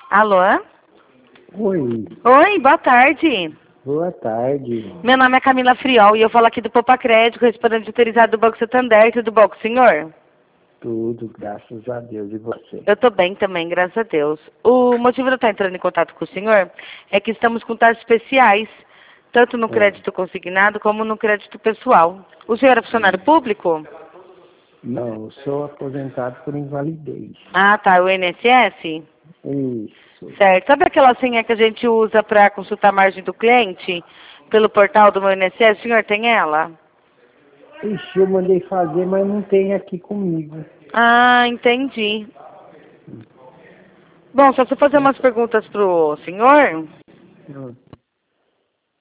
Alô? Oi, Oi, boa tarde. boa tarde. Meu nome é Camila Friol e eu falo aqui do Poupa Crédito, correspondente autorizado do Banco Santander. Tudo bom com o senhor? Tudo, graças a Deus. E você? Eu tô bem também, graças a Deus. O motivo de eu estar entrando em contato com o senhor é que estamos com taxas especiais, tanto no Ah, crédito consignado como no crédito pessoal. O senhor é funcionário público? não, eu sou aposentado por invalidez. Ah, tá. O INSS? Isso. Certo. Sabe aquela senha que a gente usa para consultar a margem do cliente pelo portal do meu INSS? O senhor tem ela? Ixi, eu mandei fazer, mas não tem aqui comigo. Ah, entendi. Bom, só se eu fazer umas perguntas pro senhor. Ah,